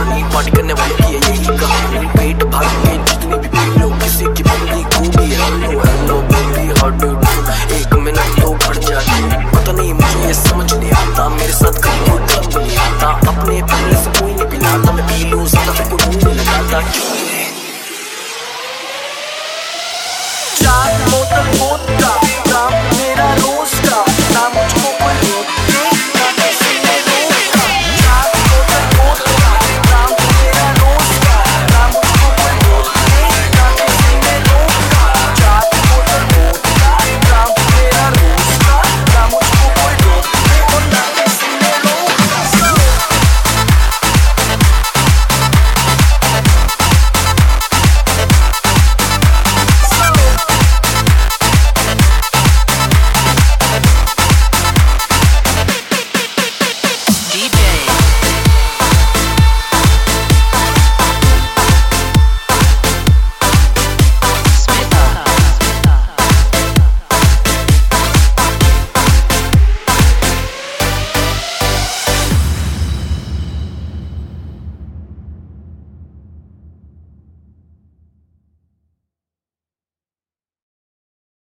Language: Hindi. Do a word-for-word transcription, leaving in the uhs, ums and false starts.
पानी, पार्टी करने वालों की है यही कहानी। पेट भर के जितनी भी पी लो, किसी की बंदी को भी hello hello baby how do do, एक मिनट तो बढ़ जाती। पता नहीं मुझे ये समझ नहीं आता, मेरे साथ कहीं कोई क्लब नहीं आता, अपने पहले से